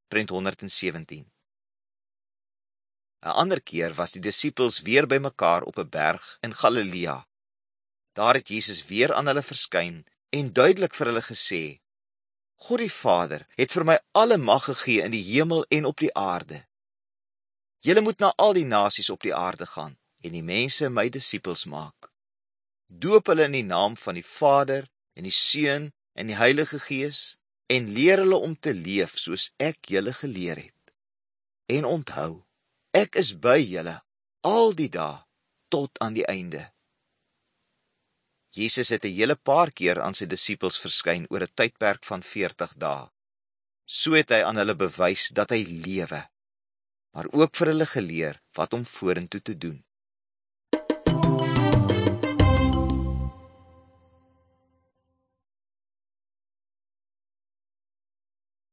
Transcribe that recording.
prent 117. 'n Ander keer was die disippels weer bymekaar op 'n berg in Galilea. Daar het Jesus weer aan hulle verskyn en duidelik vir hulle gesê: God die Vader het vir my alle mag gegee in die hemel en op die aarde. Julle moet na al die nasies op die aarde gaan en die mense my disippels maak. Doop hulle in die naam van die Vader en die Seun en die Heilige Gees en leer hulle om te leef soos ek julle geleer het. En onthou, ek is by julle al die dae tot aan die einde. Jesus het 'n hele paar keer aan sy disippels verskyn oor 'n tydperk van 40 dae. So het hy aan hulle bewys dat hy lewe, maar ook vir hulle geleer wat om vorentoe te doen.